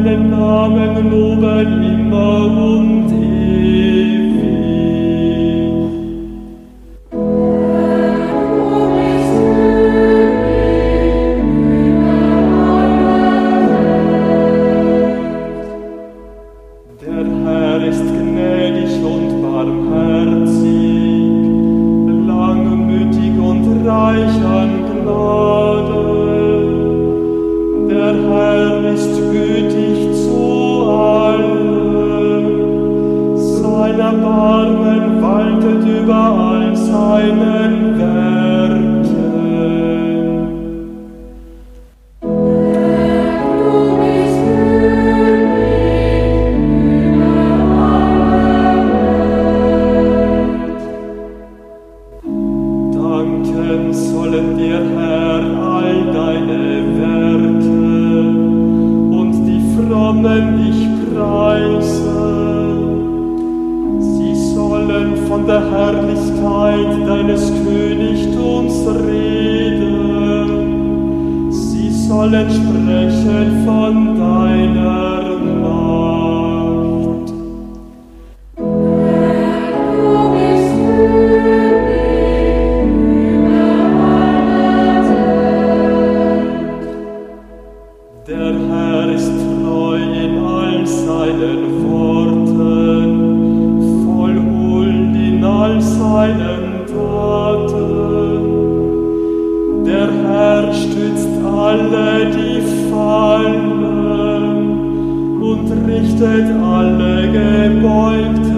deinen Namen loben immer und ewig. Der Herr ist gnädig und barmherzig, langmütig und reich an Gnade. Der Herr ist gütig zu allen, sein Erbarmen waltet über all seinen Werken. Danken sollen dir, Herr, all deine Werke, und die Frommen dich preisen. Sie sollen von der Herrlichkeit deines Königtums reden. Sie sollen sprechen von deiner Macht. Der Herr ist treu in all seinen Worten, voll Huld in all seinen Taten. Der Herr stützt alle, die fallen, und richtet alle Gebeugten